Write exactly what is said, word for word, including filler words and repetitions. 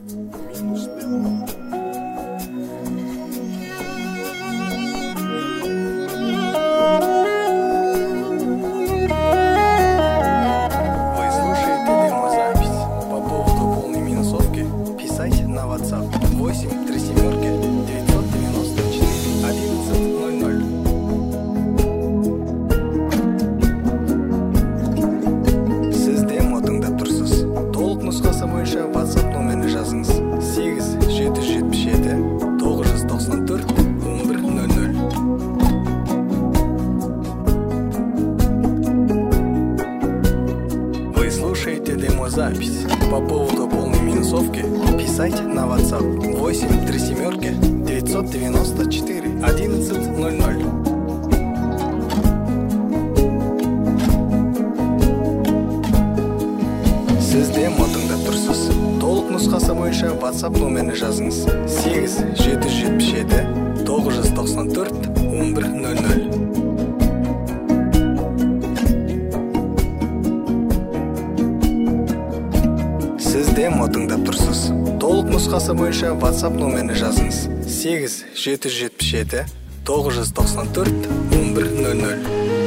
Запись. По поводу полной минусовки писайте на WhatsApp восемь три семерки девятьсот девяносто четыре одиннадцать ноль ноль. Сіз демо тыңдап тұрсыз. Толық нұсқасы бойынша WhatsApp номеріне жазыңыз. сегіз жеті жүз жетпіс жеті тоғыз жүз тоқсан төрт он бір ноль ноль. Демо тыңдап тұрсыз. Толық нұсқасы бойынша WhatsApp номеріне жазыңыз. сегіз жеті жүз жетпіс жеті тоғыз жүз тоқсан төрт он бір ноль ноль.